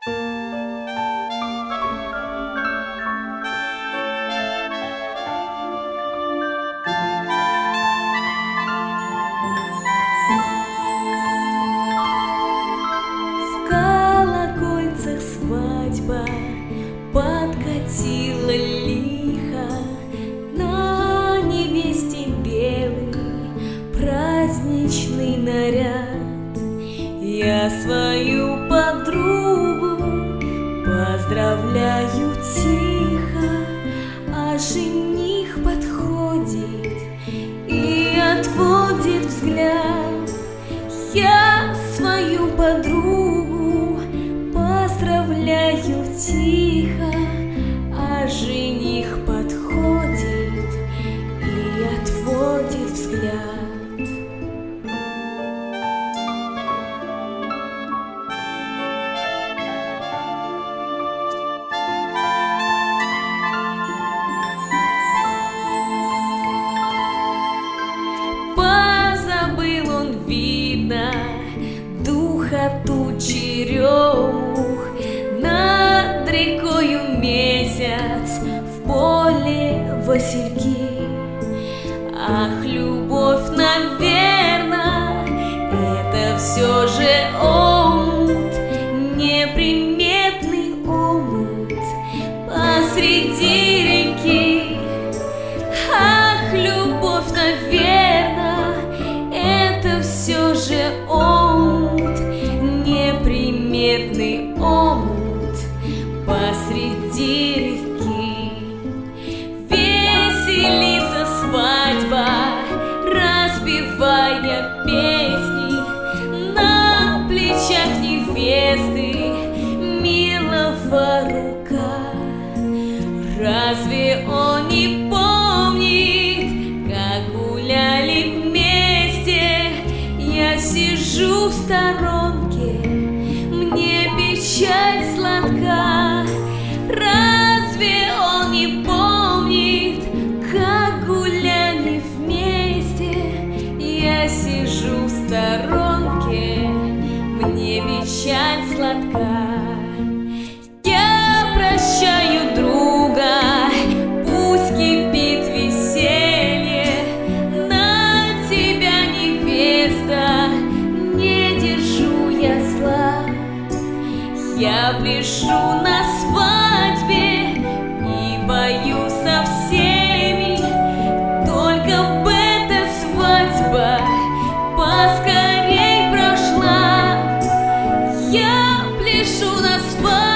В колокольцах свадьба подкатила лихо, на невесте белый праздничный наряд. Я свою подругу поздравляю тихо, а жених подходит и отводит взгляд. Я свою подругу поздравляю тихо, а жених подходит и отводит взгляд. Позабыл он, видно, духоту черемух. Над рекою месяц, в поле васильки. Ах, любовь, наверно, это все же омут, неприметный омут посреди реки. Ах, любовь, наверно, это все же омут, неприметный омут посреди реки. Веселится свадьба, распевая песни, на плечах невесты милого рука. Разве он не помнит, как гуляли вместе? Я сижу в сторонке, мне печаль сладка. Разве он не помнит, как гуляли вместе? Я сижу в сторонке, мне печаль сладка. Я прощаю друга, пусть кипит веселье, на тебя, невеста, не держу я зла. Я пляшу на свадьбе и пою со всеми, только бы эта свадьба поскорей прошла. Я пляшу на свадьбе